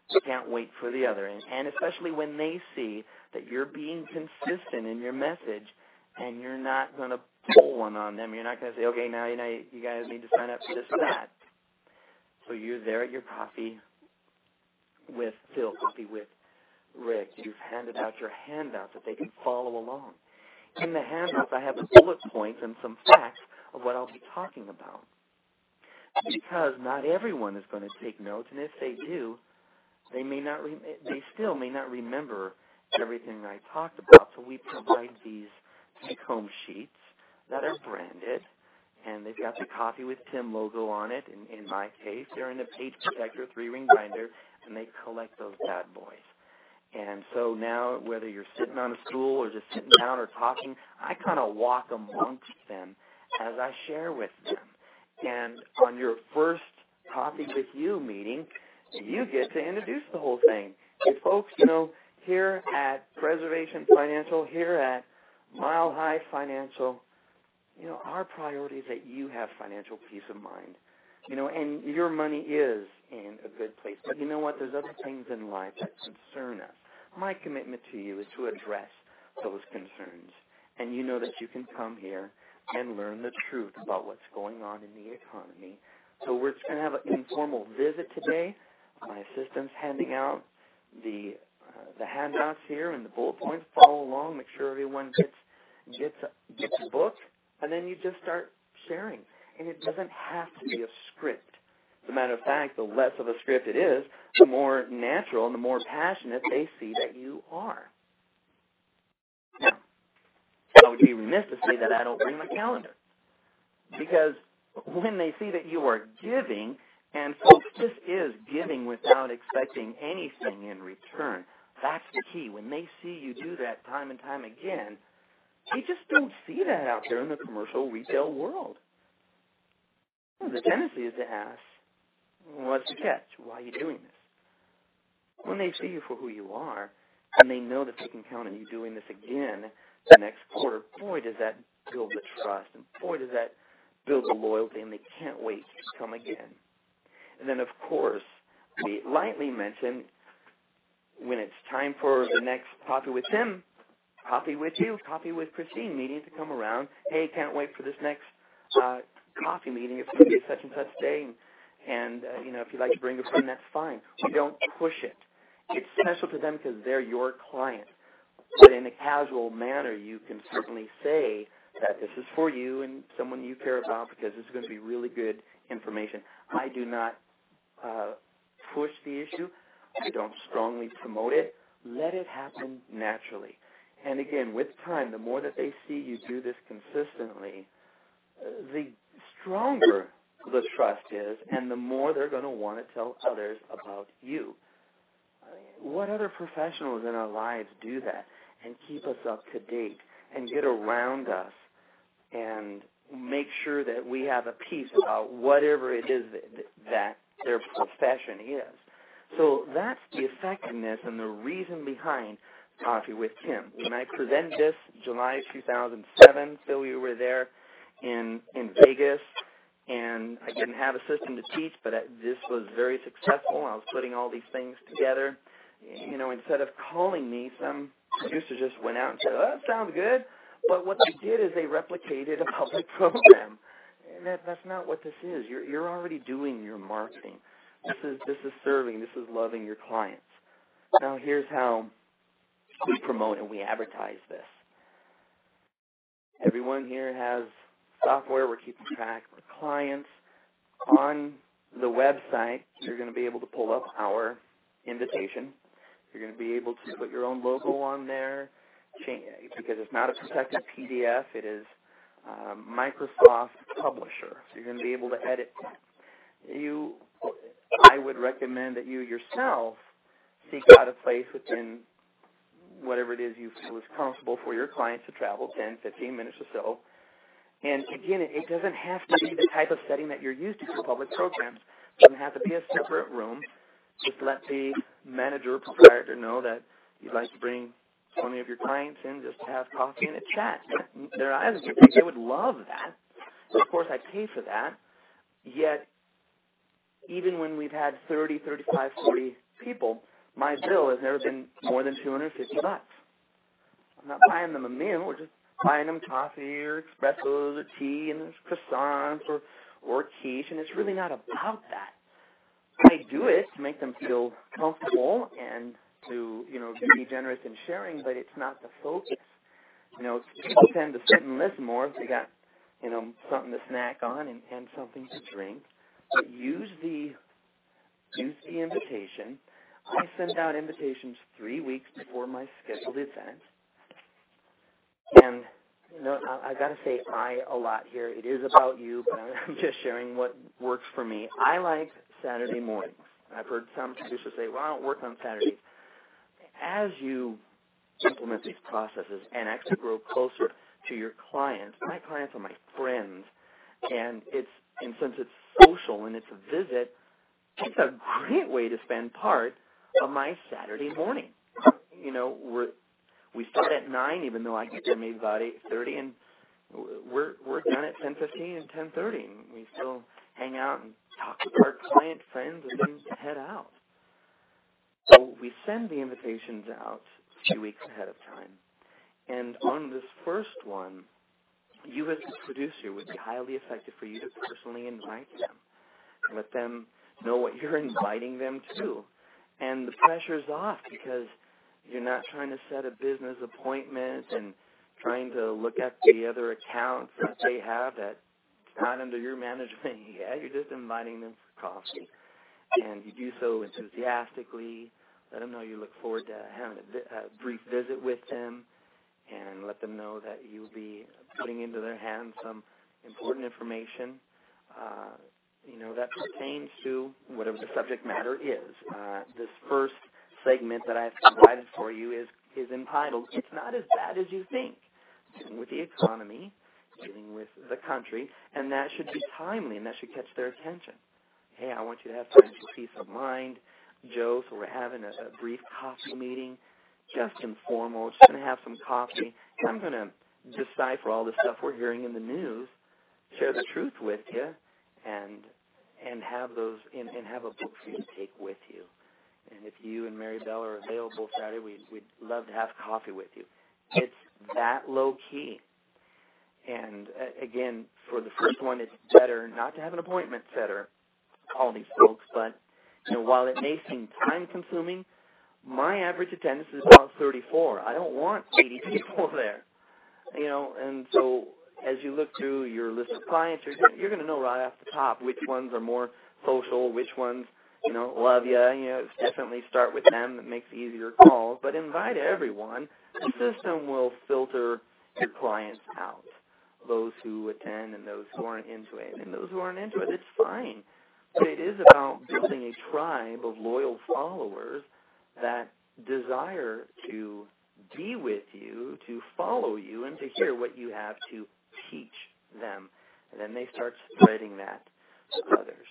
I can't wait for the other. And especially when they see that you're being consistent in your message and you're not going to pull one on them. You're not going to say, okay, now you guys need to sign up for this or that. So you're there at your coffee with Phil, coffee with Rick. You've handed out your handouts that they can follow along. In the handouts, I have the bullet points and some facts of what I'll be talking about. Because not everyone is going to take notes, and if they do, they still may not remember everything I talked about. So we provide these take-home sheets that are branded, and they've got the Coffee with Tim logo on it. In my case, they're in a page protector, 3-ring binder, and they collect those bad boys. And so now, whether you're sitting on a stool or just sitting down or talking, I kind of walk amongst them as I share with them. And on your first Coffee with You meeting, you get to introduce the whole thing. Hey, folks, here at Preservation Financial, here at Mile High Financial, our priority is that you have financial peace of mind. And your money is in a good place. But you know what? There's other things in life that concern us. My commitment to you is to address those concerns. And you know that you can come here and learn the truth about what's going on in the economy. So we're just going to have an informal visit today. My assistant's handing out the handouts here and the bullet points. Follow along. Make sure everyone gets a book. And then you just start sharing. And it doesn't have to be a script. As a matter of fact, the less of a script it is, the more natural and the more passionate they see that you are. Now, I would be remiss to say that I don't bring my calendar. Because when they see that you are giving, and folks, this is giving without expecting anything in return. That's the key. When they see you do that time and time again, they just don't see that out there in the commercial retail world. The tendency is to ask, what's the catch? Why are you doing this? When they see you for who you are, and they know that they can count on you doing this again the next quarter, boy, does that build the trust, and boy, does that build the loyalty, and they can't wait to come again. And then, of course, we lightly mention when it's time for the next Coffee with Tim, Coffee with You, Coffee with Christine meeting to come around. Hey, can't wait for this next coffee meeting. It's going to be such and such day, and if you'd like to bring a friend, that's fine. We don't push it. It's special to them because they're your client. But in a casual manner, you can certainly say that this is for you and someone you care about because this is going to be really good information. I do not push the issue. I don't strongly promote it. Let it happen naturally. And again, with time, the more that they see you do this consistently, the stronger the trust is, and the more they're going to want to tell others about you. What other professionals in our lives do that and keep us up to date and get around us and make sure that we have a piece about whatever it is that their profession is? So that's the effectiveness and the reason behind Coffee with Tim. When I presented this July 2007, Phil, you were there in Vegas, and I didn't have a system to teach, but this was very successful. I was putting all these things together. Instead of calling me, some producer just went out and said, oh, that sounds good. But what they did is they replicated a public program. And that's not what this is. You're already doing your marketing. This is serving. This is loving your clients. Now, here's how we promote and we advertise this. Everyone here has software. We're keeping track of our clients. On the website, you're going to be able to pull up our invitation. You're going to be able to put your own logo on there because it's not a protected PDF. It is Microsoft Publisher. So you're going to be able to edit that. I would recommend that you yourself seek out a place within whatever it is you feel is comfortable for your clients to travel, 10, 15 minutes or so. And again, it doesn't have to be the type of setting that you're used to for public programs. It doesn't have to be a separate room. Just let the manager or proprietor know that you'd like to bring 20 of your clients in just to have coffee and a chat. Their eyes would think they would love that. And of course, I pay for that. Yet, even when we've had 30, 35, 40 people, my bill has never been more than $250. I'm not buying them a meal. We're just buying them coffee or espressos or tea and croissants or quiche, and it's really not about that. I do it to make them feel comfortable and to, be generous in sharing, but it's not the focus. People tend to sit and listen more if they got, something to snack on and something to drink. But use the invitation. I send out invitations 3 weeks before my scheduled event. And, I got to say I a lot here. It is about you, but I'm just sharing what works for me. I like Saturday mornings. I've heard some producers say, well, I don't work on Saturdays. As you implement these processes and actually grow closer to your clients, my clients are my friends, and since it's social and it's a visit, it's a great way to spend part of my Saturday morning. We start at 9, even though I get there maybe about 8:30, and we're done at 10:15 and 10:30, and we still hang out and talk with our client friends and then head out. So we send the invitations out a few weeks ahead of time. And on this first one, you as the producer would be highly effective for you to personally invite them. Let them know what you're inviting them to. And the pressure's off because you're not trying to set a business appointment and trying to look at the other accounts that they have that's not under your management yet. You're just inviting them for coffee. And you do so enthusiastically. Let them know you look forward to having a brief visit with them, and let them know that you'll be putting into their hands some important information, that pertains to whatever the subject matter is. This first segment that I've provided for you is entitled, It's Not As Bad As You Think, dealing with the economy, dealing with the country, and that should be timely, and that should catch their attention. Hey, I want you to have financial peace of mind, Joe, so we're having a brief coffee meeting, just informal, just going to have some coffee, and I'm going to decipher all the stuff we're hearing in the news, share the truth with you, and have those and have a book for you to take with you. And if you and Mary Bell are available Saturday, we'd love to have coffee with you. It's that low key. And again, for the first one, it's better not to have an appointment setter, call these folks, but while it may seem time-consuming, my average attendance is about 34. I don't want 80 people there. And so as you look through your list of clients, you're going to know right off the top which ones are more social, which ones, love you. Definitely start with them. It makes easier calls. But invite everyone. The system will filter your clients out, those who attend and those who aren't into it. And those who aren't into it, it's fine. But it is about building a tribe of loyal followers that desire to be with you, to follow you, and to hear what you have to teach them. And then they start spreading that to others.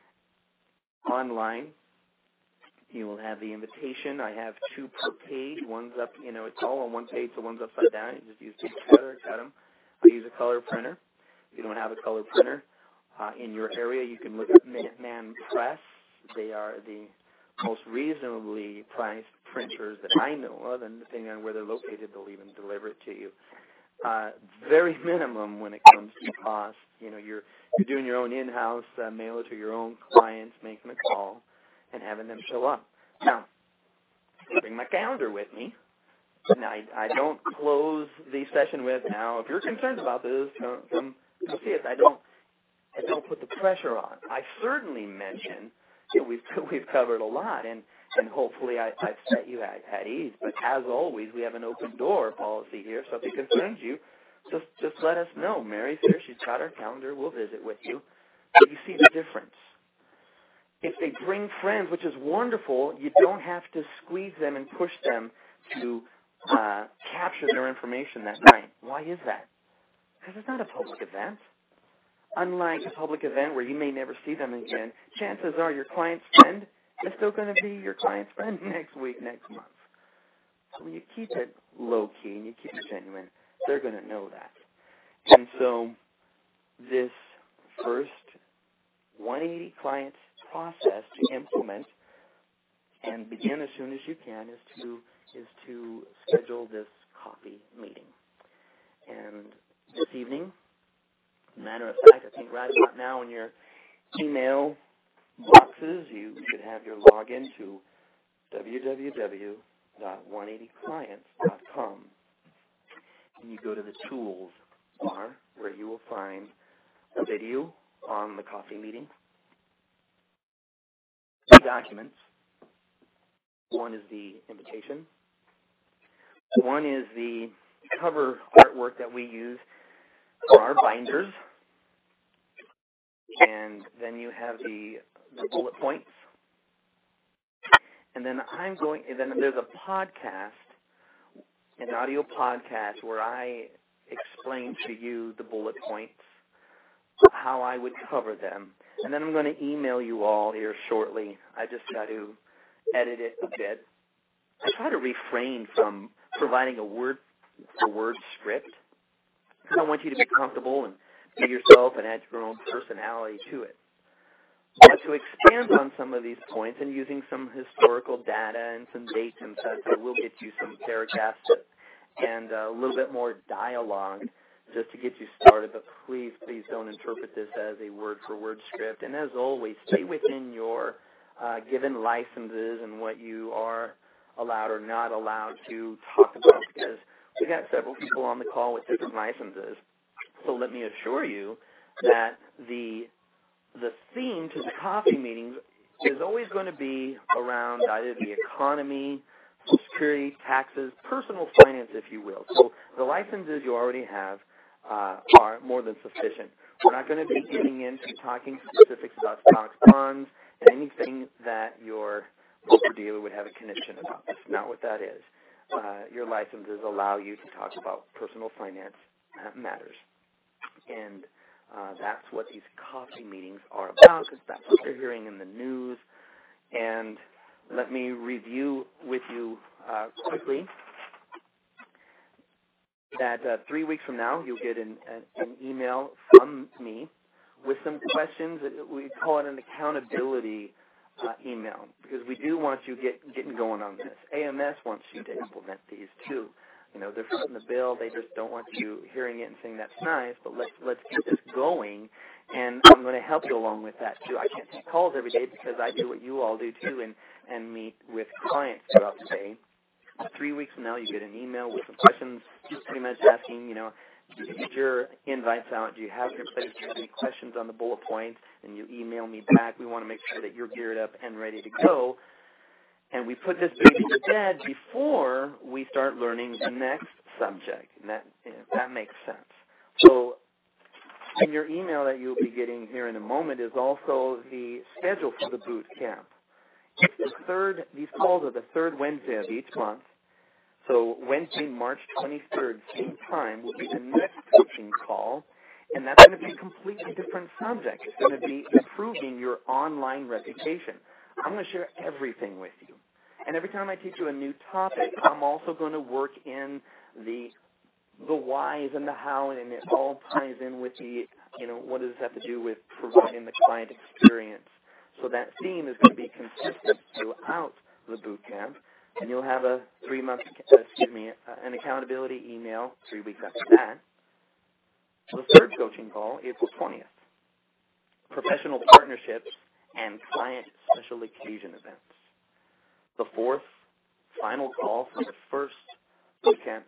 Online, you will have the invitation. I have 2 per page. One's up, it's all on one page, so one's upside down. You just use the cutter, cut them. I use a color printer. If you don't have a color printer, in your area, you can look at Minuteman Press. They are the most reasonably priced printers that I know of, and depending on where they're located, they'll even deliver it to you. Very minimum when it comes to cost. You're doing your own in-house, mail it to your own clients, making a call, and having them show up. Now, I bring my calendar with me. Now, I don't close the session with, now, if you're concerned about this, come see us. I don't put the pressure on. I certainly mention we've covered a lot, and hopefully I've set you at ease. But as always, we have an open door policy here, so if it concerns you, just let us know. Mary's here. She's got our calendar. We'll visit with you. But you see the difference. If they bring friends, which is wonderful, you don't have to squeeze them and push them to capture their information that night. Why is that? Because it's not a public event. Unlike a public event where you may never see them again, chances are your client's friend is still going to be your client's friend next week, next month. So when you keep it low-key and you keep it genuine, they're going to know that. And so this first 180 client process to implement and begin as soon as you can is to schedule this coffee meeting. And this evening, matter of fact, I think right about now in your email boxes, you should have your login to www.180clients.com. And you go to the tools bar where you will find a video on the coffee meeting, 2 documents. One is the invitation. One is the cover artwork that we use for our binders. And then you have the bullet points. And then then there's a podcast, an audio podcast where I explain to you the bullet points, how I would cover them. And then I'm going to email you all here shortly. I just got to edit it a bit. I try to refrain from providing a word-for-word script because I want you to be comfortable and be yourself and add your own personality to it. But to expand on some of these points and using some historical data and some dates and such, I will get you some paragraphs and a little bit more dialogue just to get you started. But please don't interpret this as a word-for-word script. And as always, stay within your given licenses and what you are allowed or not allowed to talk about, because we got several people on the call with different licenses. So let me assure you that the theme to the coffee meetings is always going to be around either the economy, Social Security, taxes, personal finance, if you will. So the licenses you already have are more than sufficient. We're not going to be getting into talking specifics about stocks, bonds, and anything that your broker-dealer would have a connection about. That's not what that is. Your licenses allow you to talk about personal finance matters. And that's what these coffee meetings are about, because that's what they're hearing in the news. And let me review with you quickly that 3 weeks from now, you'll get an email from me with some questions. We call it an accountability email, because we do want you getting going on this. AMS wants you to implement these too. You know, they're footing the bill. They just don't want you hearing it and saying that's nice, but let's get this going. And I'm going to help you along with that too. I can't take calls every day because I do what you all do too, and meet with clients throughout the day. 3 weeks from now, you get an email with some questions, just pretty much asking, did you get your invites out? Do you have your place? Do you have any questions on the bullet points? And you email me back. We want to make sure that you're geared up and ready to go. And we put this baby to bed before we start learning the next subject. And that makes sense. So in your email that you'll be getting here in a moment is also the schedule for the boot camp. These calls are the third Wednesday of each month. So Wednesday, March 23rd, same time, will be the next coaching call. And that's going to be a completely different subject. It's going to be improving your online reputation. I'm going to share everything with you. And every time I teach you a new topic, I'm also going to work in the whys and the how, and it all ties in with the, what does this have to do with providing the client experience. So that theme is going to be consistent throughout the boot camp. And you'll have an accountability email 3 weeks after that. The third coaching call, April 20th. Professional partnerships and client special occasion events. The fourth, final call for the first boot camp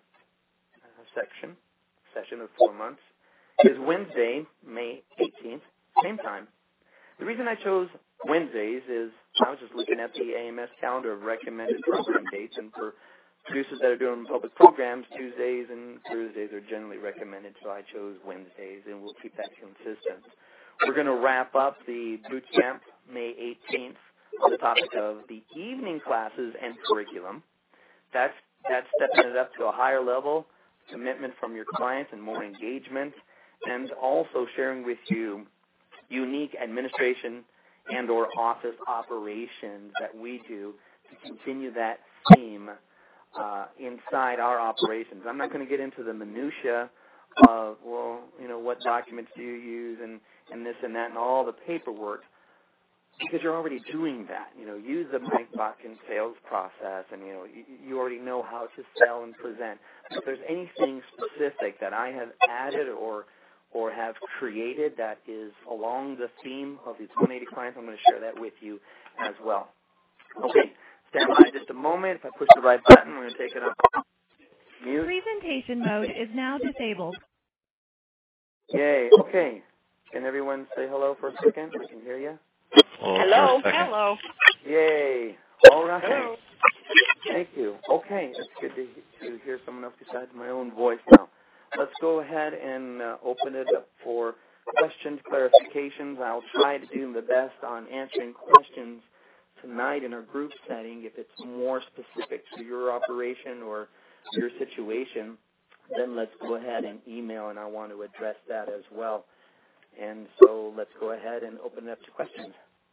session of 4 months, is Wednesday, May 18th, same time. The reason I chose Wednesdays is I was just looking at the AMS calendar of recommended program dates, and for producers that are doing public programs, Tuesdays and Thursdays are generally recommended, so I chose Wednesdays, and we'll keep that consistent. We're going to wrap up the boot camp May 18th on the topic of the evening classes and curriculum. That's stepping it up to a higher level, commitment from your clients and more engagement, and also sharing with you unique administration and or office operations that we do to continue that theme inside our operations. I'm not going to get into the minutia of, what documents do you use and this and that and all the paperwork. because you're already doing that. Use the Mike Botkin sales process, and, you already know how to sell and present. If there's anything specific that I have added or have created that is along the theme of these 180 clients, I'm going to share that with you as well. Okay, stand by just a moment. If I push the right button, we're going to take it up. Mute. Presentation mode is now disabled. Yay, okay. Can everyone say hello for a second? I can hear you. Hello. Hello. Yay. All right. Hello. Thank you. Okay, it's good to hear someone else besides my own voice now. Let's go ahead and open it up for questions, clarifications. I'll try to do the best on answering questions tonight in our group setting. If it's more specific to your operation or your situation, then let's go ahead and email, and I want to address that as well. And so let's go ahead and open it up to questions.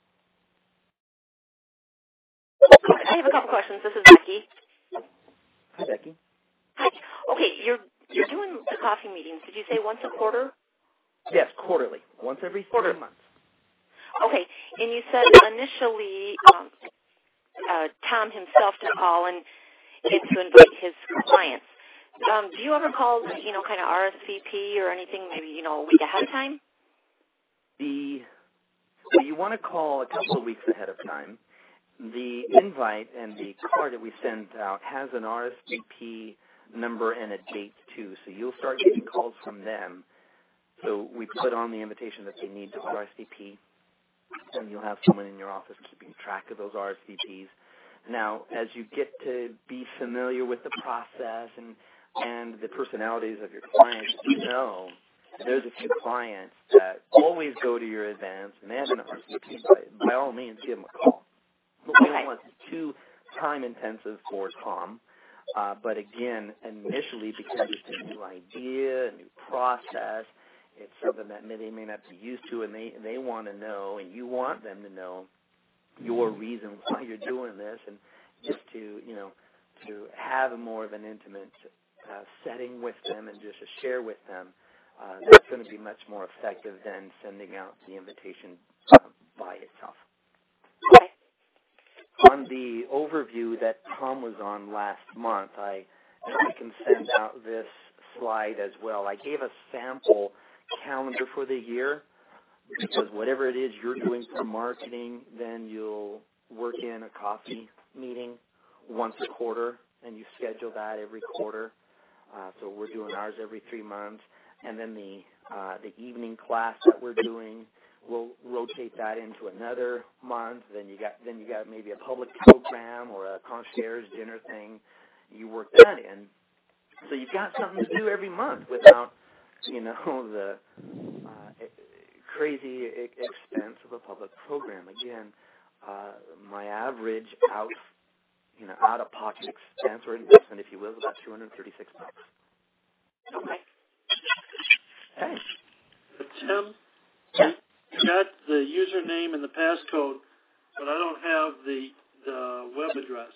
I have a couple questions. This is Becky. Hi, Becky. Hi. Okay, you're doing the coffee meetings. Did you say once a quarter? Yes, quarterly, once every 3 months. Okay, and you said initially Tom himself to call and to invite his clients. Do you ever call, kind of RSVP or anything, maybe, a week ahead of time? Well, you want to call a couple of weeks ahead of time. The invite and the card that we send out has an RSVP number and a date, too, so you'll start getting calls from them. So we put on the invitation that they need to RSVP, and you'll have someone in your office keeping track of those RSVPs. Now, as you get to be familiar with the process and the personalities of your clients, there's a few clients that always go to your events, and they have an RSVP. By all means, give them a call. But we don't want it too time-intensive for Tom. But again, initially, because it's a new idea, a new process, it's something that they may not be used to, and they want to know, and you want them to know your reason why you're doing this, and just to have more of an intimate setting with them and just to share with them. That's going to be much more effective than sending out the invitation by itself. Okay. On the overview that Tom was on last month, I can send out this slide as well. I gave a sample calendar for the year because whatever it is you're doing for marketing, then you'll work in a coffee meeting once a quarter, and you schedule that every quarter. So we're doing ours every 3 months. And then the evening class that we're doing, we'll rotate that into another month. Then you got maybe a public program or a concierge dinner thing. You work that in, so you've got something to do every month without the crazy expense of a public program. Again, my average out-of-pocket expense or investment, if you will, is about $236. Okay. Hey. Tim, Yeah. you got the username and the passcode, but I don't have the web address.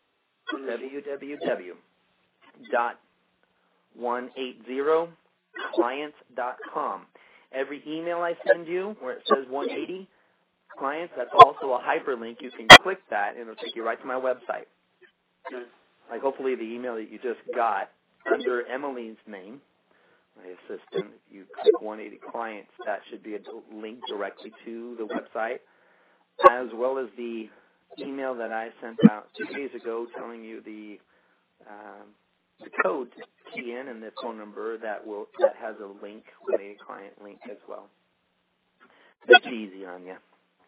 www.180clients.com. Every email I send you where it says 180 clients, that's also a hyperlink. You can click that, and it'll take you right to my website. Okay. Like hopefully the email that you just got, under Emily's name, my assistant, if you click 180 clients, that should be a link directly to the website, as well as the email that I sent out 2 days ago telling you the code to key in and the phone number that has a link, 180 client link as well. It's easy on you.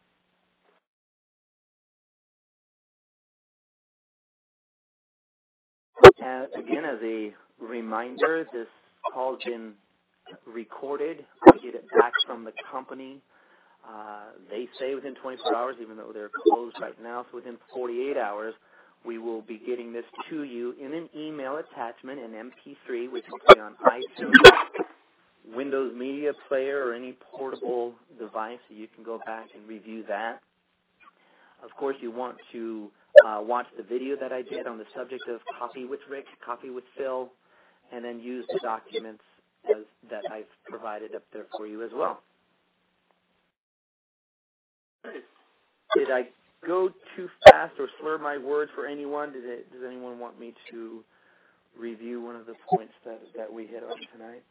Again, as a reminder, this call has been recorded. I get it back from the company. They say within 24 hours, even though they're closed right now. So within 48 hours, we will be getting this to you in an email attachment, an MP3, which will be on iTunes, Windows Media Player, or any portable device, so you can go back and review that. Of course, you want to watch the video that I did on the subject of Coffee with Rick, Coffee with Phil, and then use the documents that I've provided up there for you as well. Great. Did I go too fast or slur my words for anyone? Does anyone want me to review one of the points that we hit on tonight?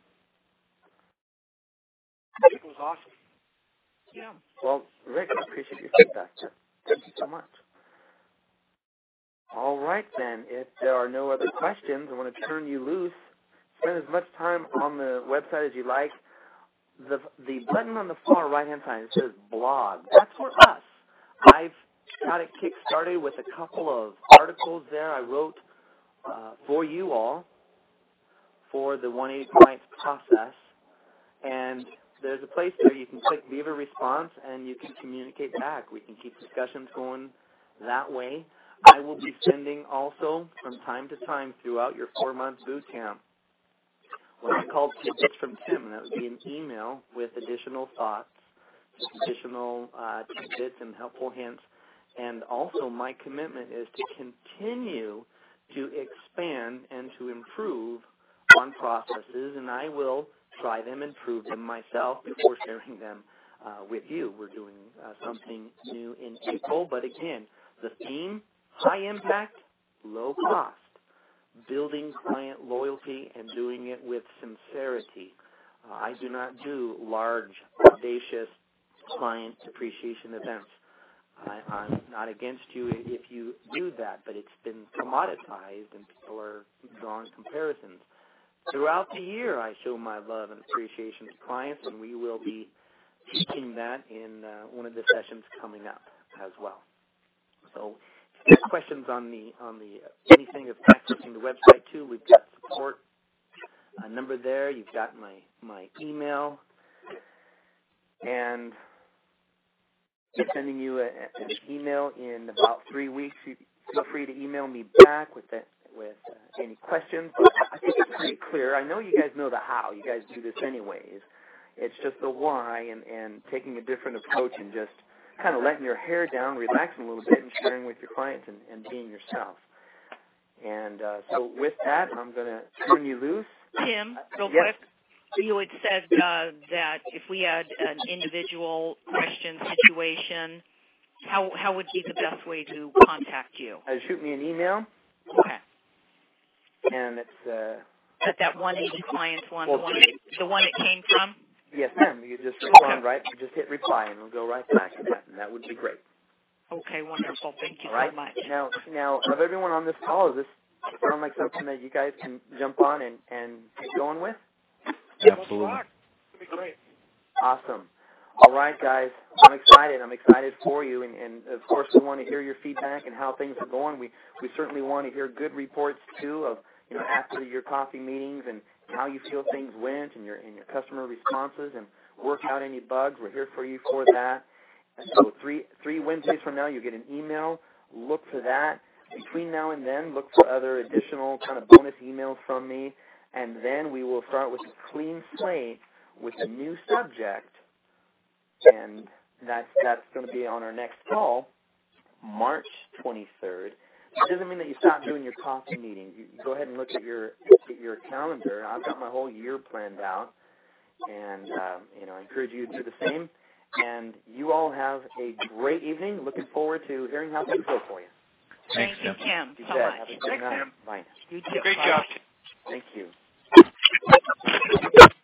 I think it was awesome. Yeah. Well, Rick, I appreciate your feedback. Thank you so much. All right, then. If there are no other questions, I want to turn you loose. Spend as much time on the website as you like. The button on the far right-hand side, it says blog. That's for us. I've got it kick-started with a couple of articles there I wrote for you all for the 180 Clients process. And there's a place there you can click Leave a Response, and you can communicate back. We can keep discussions going that way. I will be sending also from time to time throughout your 4-month boot camp what I call tidbits from Tim, and that would be an email with additional thoughts, additional tidbits and helpful hints. And also my commitment is to continue to expand and to improve on processes, and I will try them and prove them myself before sharing them with you. We're doing something new in April, but again, the theme, high impact, low cost. Building client loyalty and doing it with sincerity. I do not do large, audacious client appreciation events. I'm not against you if you do that, but it's been commoditized and people are drawing comparisons. Throughout the year, I show my love and appreciation to clients, and we will be teaching that in one of the sessions coming up as well. So, if you have questions on the anything of accessing the website too, we've got support number there. You've got my email, and I'm sending you an email in about 3 weeks. You feel free to email me back with any questions. But I think it's pretty clear. I know you guys know the how. You guys do this anyways. It's just the why and taking a different approach and just kind of letting your hair down, relaxing a little bit, and sharing with your clients and being yourself. And so with that, I'm going to turn you loose. Tim, real yes. quick, you had said that if we had an individual question situation, how would be the best way to contact you? Shoot me an email. Okay. And it's... that 180 Clients one, well, the one it came from? Yes, ma'am. You just respond right. You just hit reply, and it'll go right back to that, and that would be great. Okay, wonderful. Thank you so much. Now, of everyone on this call, does this sound like something that you guys can jump on and keep going with? Absolutely. It'll be great. Awesome. All right, guys. I'm excited. I'm excited for you, and of course, we want to hear your feedback and how things are going. We certainly want to hear good reports too of after your coffee meetings and how you feel things went and your customer responses, and work out any bugs. We're here for you for that. And so three Wednesdays from now, you get an email. Look for that. Between now and then, look for other additional kind of bonus emails from me, and then we will start with a clean slate with a new subject, and that's going to be on our next call, March 23rd. It doesn't mean that you stop doing your coffee meetings. You go ahead and look at your calendar. I've got my whole year planned out, and I encourage you to do the same. And you all have a great evening. Looking forward to hearing how things go for you. Thank you, Tim, so bet. much. Have a good night. Bye. You too. Great Bye. job. Thank you.